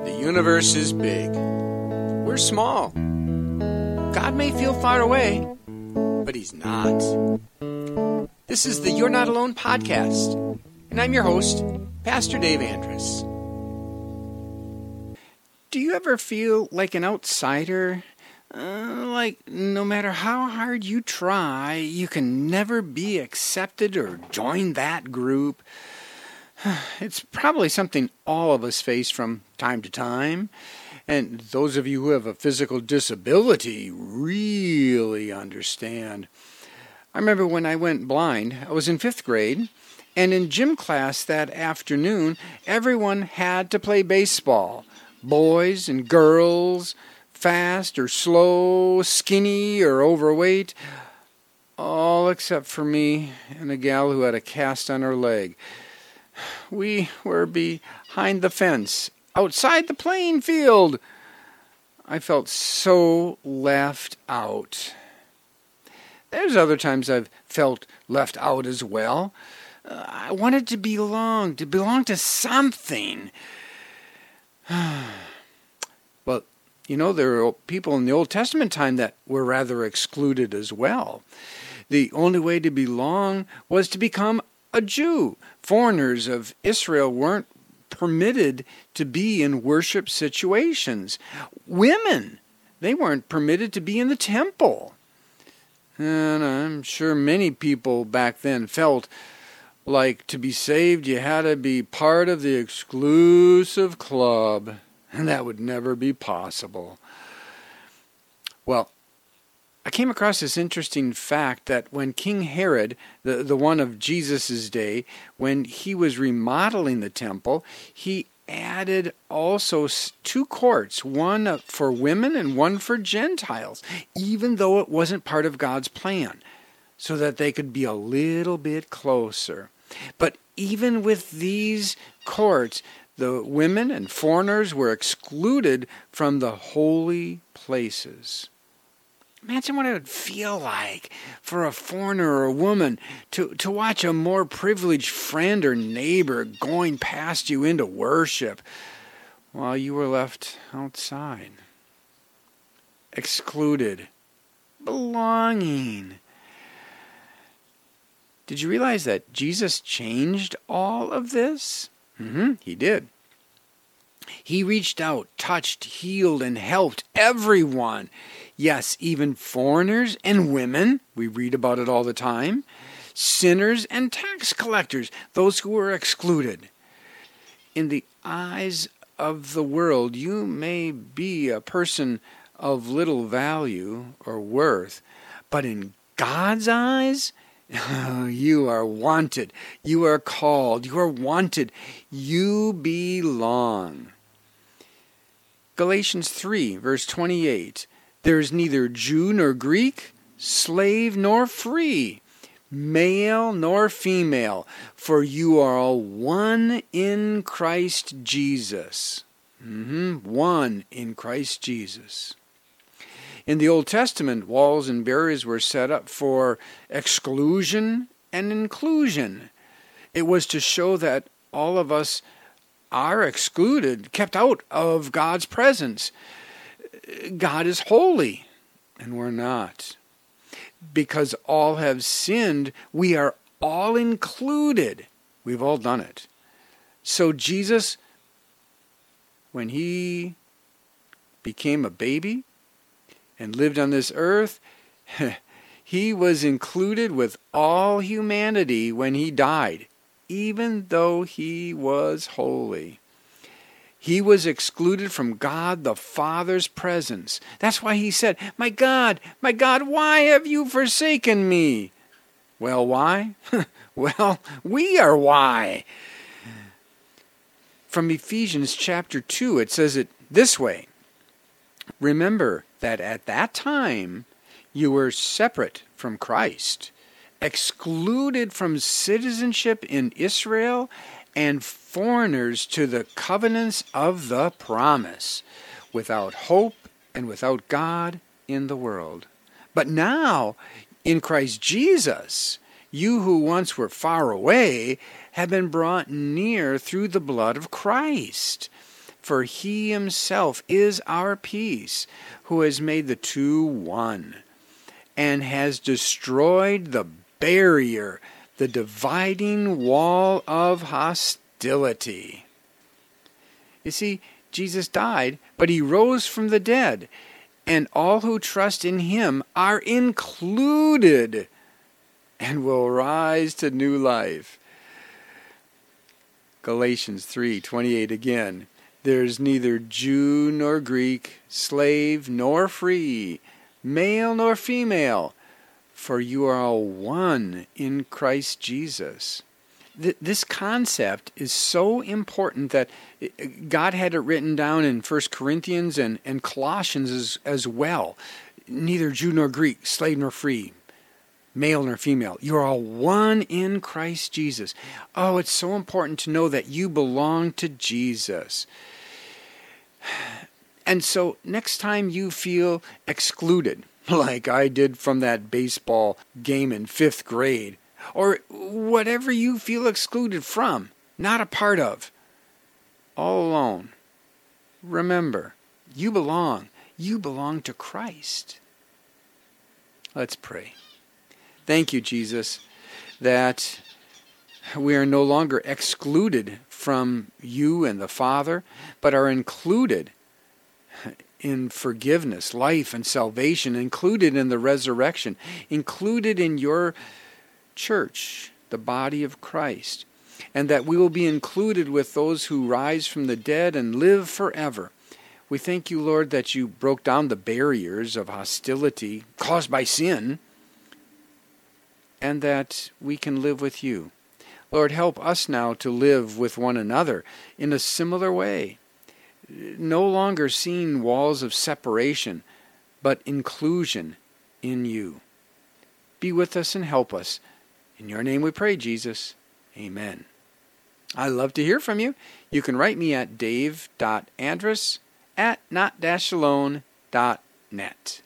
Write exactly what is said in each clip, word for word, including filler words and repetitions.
The universe is big. We're small. God may feel far away, but He's not. This is the You're Not Alone podcast, and I'm your host, Pastor Dave Andrus. Do you ever feel like an outsider? Uh, like no matter how hard you try, you can never be accepted or join that group? It's probably something all of us face from time to time, and those of you who have a physical disability really understand. I remember when I went blind, I was in fifth grade, and in gym class that afternoon, everyone had to play baseball. Boys and girls, fast or slow, skinny or overweight, all except for me and a gal who had a cast on her leg. We were behind the fence, outside the playing field. I felt so left out. There's other times I've felt left out as well. Uh, I wanted to belong, to belong to something. Well, you know, there are people in the Old Testament time that were rather excluded as well. The only way to belong was to become a Jew. Foreigners of Israel weren't permitted to be in worship situations. Women, they weren't permitted to be in the temple. And I'm sure many people back then felt like to be saved you had to be part of the exclusive club. And that would never be possible. Well, I came across this interesting fact that when King Herod, the, the one of Jesus' day, when he was remodeling the temple, he added also two courts, one for women and one for Gentiles, even though it wasn't part of God's plan, so that they could be a little bit closer. But even with these courts, the women and foreigners were excluded from the holy places. Imagine what it would feel like for a foreigner or a woman to, to watch a more privileged friend or neighbor going past you into worship while you were left outside. Excluded. Belonging. Did you realize that Jesus changed all of this? Mm-hmm, he did. He reached out, touched, healed, and helped everyone. Yes, even foreigners and women. We read about it all the time. Sinners and tax collectors, those who were excluded. In the eyes of the world, you may be a person of little value or worth, but in God's eyes, you are wanted. You are called. You are wanted. You belong. Galatians three, verse twenty-eight. There is neither Jew nor Greek, slave nor free, male nor female, for you are all one in Christ Jesus. Mm-hmm. One in Christ Jesus. In the Old Testament, walls and barriers were set up for exclusion and inclusion. It was to show that all of us are excluded, kept out of God's presence. God is holy, and we're not. Because all have sinned, we are all included. We've all done it. So Jesus, when He became a baby and lived on this earth, He was included with all humanity when He died, even though He was holy. He was excluded from God the Father's presence. That's why He said, "My God, my God, why have you forsaken me?" Well, why? Well, we are why. From Ephesians chapter two, it says it this way. Remember that at that time you were separate from Christ, excluded from citizenship in Israel, and foreigners to the covenants of the promise, without hope and without God in the world. But now, in Christ Jesus, you who once were far away have been brought near through the blood of Christ. For he himself is our peace, who has made the two one, and has destroyed the barrier, the dividing wall of hostility. You see, Jesus died, but he rose from the dead, and all who trust in him are included and will rise to new life. Galatians three twenty-eight again. There's neither Jew nor Greek, slave nor free, male nor female, for you are all one in Christ Jesus. Th- this concept is so important that God had it written down in First Corinthians and, and Colossians as, as well. Neither Jew nor Greek, slave nor free, male nor female. You're all one in Christ Jesus. Oh, it's so important to know that you belong to Jesus. And so next time you feel excluded, like I did from that baseball game in fifth grade, or whatever you feel excluded from, not a part of, all alone, remember, you belong. You belong to Christ. Let's pray. Thank you, Jesus, that we are no longer excluded from you and the Father, but are included in forgiveness, life, and salvation, included in the resurrection, included in your church, the body of Christ, and that we will be included with those who rise from the dead and live forever. We thank you, Lord, that you broke down the barriers of hostility caused by sin, and that we can live with you. Lord, help us now to live with one another in a similar way, no longer seeing walls of separation, but inclusion in you. Be with us and help us. In your name we pray, Jesus. Amen. I love to hear from you. You can write me at dave dot andrus at not dash alone dot net.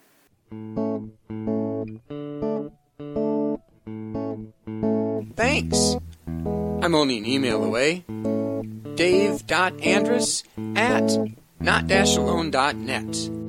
Thanks. I'm only an email away. dave dot andrus at not dash alone dot net.